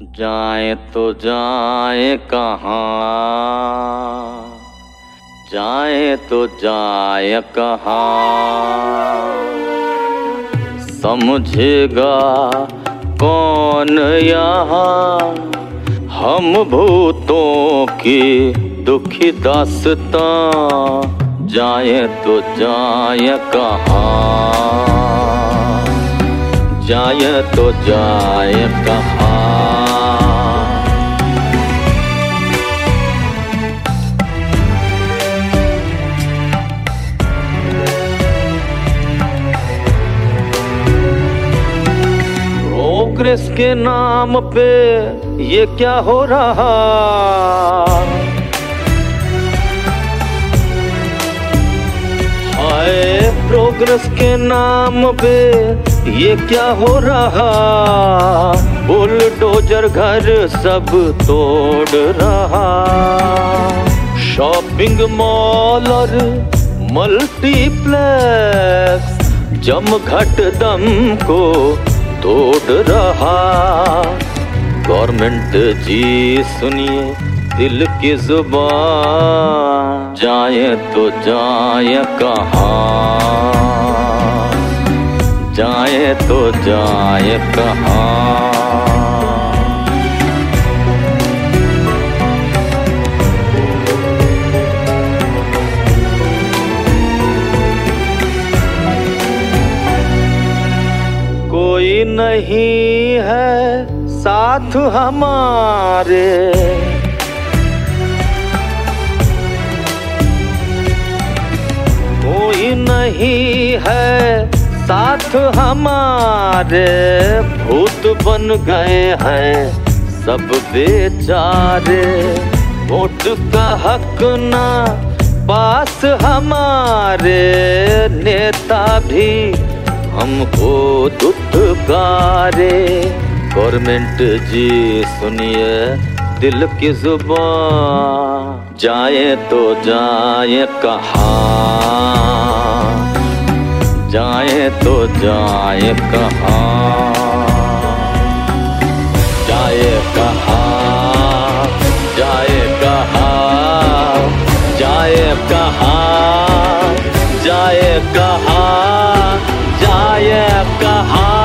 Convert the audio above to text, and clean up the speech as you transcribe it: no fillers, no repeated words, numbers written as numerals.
जाए तो जाए कहाँ, जाए तो जाए कहाँ, समझेगा कौन यहाँ हम भूतों की दुखी दास्तां। जाए तो जाए कहाँ, जाए तो जाए कहाँ। प्रोग्रेस के नाम पे ये क्या हो रहा, हाय प्रोग्रेस के नाम पे ये क्या हो रहा। बुलडोजर घर सब तोड़ रहा, शॉपिंग मॉल और मल्टीप्लेक्स जमघट दम को तोड़ रहा। गवर्नमेंट जी सुनिए दिल की जुबान, जाए तो जाए कहाँ, जाए तो जाए कहाँ। कोई नहीं है साथ हमारे, कोई नहीं है साथ हमारे। भूत बन गए हैं सब बेचारे, वोट का हक ना पास हमारे। नेता भी हमको दुत्कारे, गवर्नमेंट जी सुनिए दिल की जुबान। जाए तो जाए कहाँ, जाए तो जाए कहाँ, जाए कहाँ, जाए कहाँ, जाए कहाँ, जाए कहाँ, जाए कहाँ।